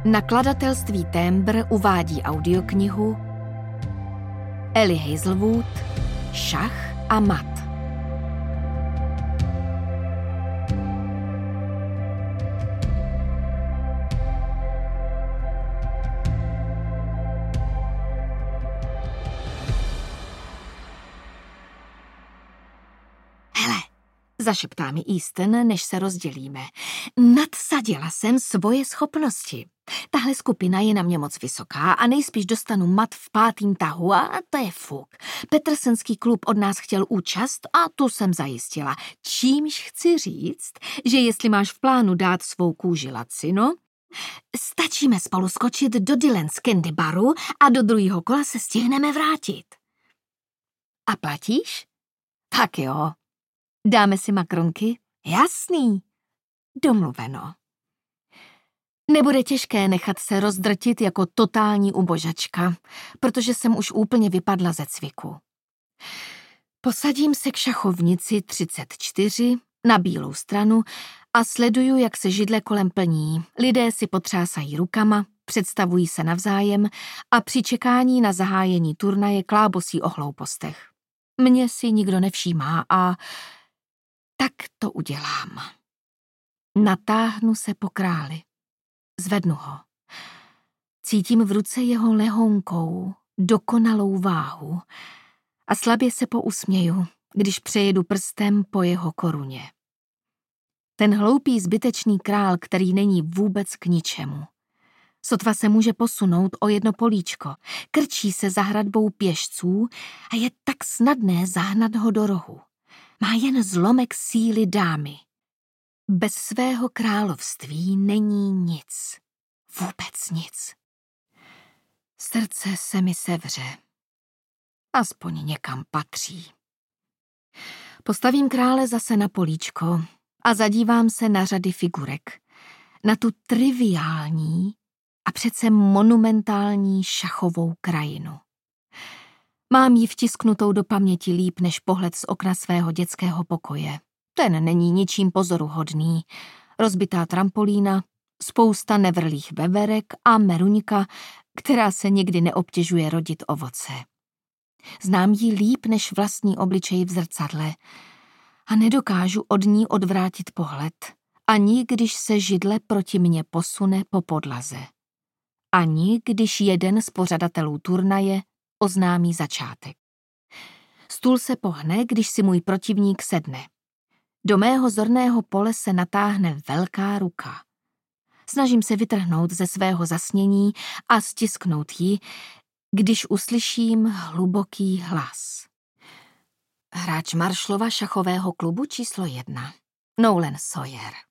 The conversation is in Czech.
Nakladatelství Témbr uvádí audioknihu Eli Hazelwood Šach a mat. Hele, zašeptá mi Easton, než se rozdělíme. Nadsadila jsem svoje schopnosti. Tahle skupina je na mě moc vysoká a nejspíš dostanu mat v 5. tahu a to je fuk. Petersenský klub od nás chtěl účast a tu jsem zajistila. Čímž chci říct, že jestli máš v plánu dát svou kůži lacino, stačíme spolu skočit do Dylan's Candy Baru a do 2. kola se stihneme vrátit. A platíš? Tak jo. Dáme si makronky? Jasný. Domluveno. Nebude těžké nechat se rozdrtit jako totální ubožačka, protože jsem už úplně vypadla ze cviku. Posadím se k šachovnici 34 na bílou stranu a sleduju, jak se židle kolem plní. Lidé si potřásají rukama, představují se navzájem a při čekání na zahájení turnaje klábosí o hloupostech. Mně si nikdo nevšímá a tak to udělám. Natáhnu se po králi. Zvednu ho. Cítím v ruce jeho lehonkou, dokonalou váhu a slabě se pousměju, když přejedu prstem po jeho koruně. Ten hloupý zbytečný král, který není vůbec k ničemu. Sotva se může posunout o jedno políčko, krčí se za hradbou pěšců a je tak snadné zahnat ho do rohu. Má jen zlomek síly dámy. Bez svého království není nic. Vůbec nic. Srdce se mi sevře. Aspoň někam patří. Postavím krále zase na políčko a zadívám se na řady figurek. Na tu triviální a přece monumentální šachovou krajinu. Mám ji vtisknutou do paměti líp než pohled z okna svého dětského pokoje. Ten není ničím pozoruhodný. Rozbitá trampolína, spousta nevrlých veverek a meruňka, která se nikdy neobtěžuje rodit ovoce. Znám ji líp než vlastní obličej v zrcadle a nedokážu od ní odvrátit pohled, ani když se židle proti mně posune po podlaze. Ani když jeden z pořadatelů turnaje oznámí začátek. Stůl se pohne, když si můj protivník sedne. Do mého zorného pole se natáhne velká ruka. Snažím se vytrhnout ze svého zasnění a stisknout ji, když uslyším hluboký hlas. Hráč Marshallova šachového klubu číslo 1, Nolan Sawyer.